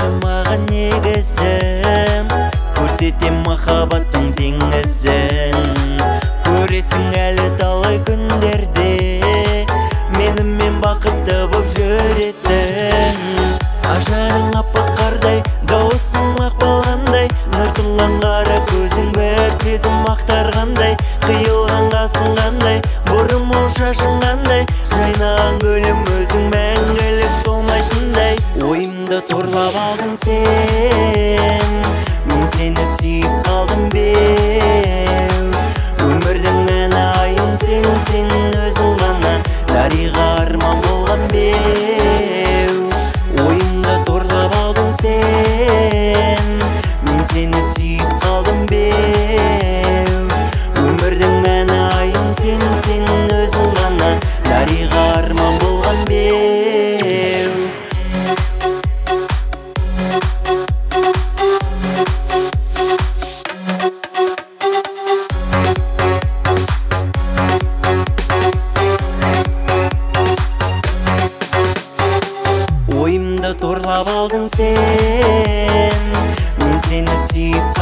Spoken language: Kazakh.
айтшы маған негізім, көрсетем махаббаттың теңізін. Көресің әлі талай күндерде менімен бақытты боп жүресің. Ажарың аппақ қардай, дауысың мақпалғандай, нұр тұлған қара көзің бір сезім ақтарғандай, қиылған қасың қандай, бұрымың шашың қандай, жайнаған гүлім өзің мәңгілік солмайтындай. Ойымды торлап алдың сен, мен сені сүйіп қалдым беу. Өмірдің мәні айым сен, сен өзің ғана, дариға арман болған беу. Ойымды торлап алдың сен, мен сені сүйіп қалдым беу. Өмірдің мәні айым сен, сен өзің ғана, дариға арман болған беу. Ойымды торлап алдың сен, мен сені сүйіп